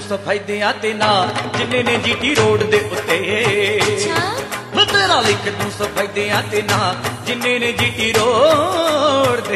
ਸਫੈਦਿਆਂ ਤੇ ਨਾ ਜਿੰਨੇ ਨੇ ਜੀਟੀ ਰੋਡ ਦੇ ਉੱਤੇ ਤੇਰਾ ਲਿਖ ਤੂੰ ਸਫੈਦਿਆਂ ਤੇ ਨਾ ਜਿੰਨੇ ਨੇ ਜੀਟੀ ਰੋਡ ਦੇ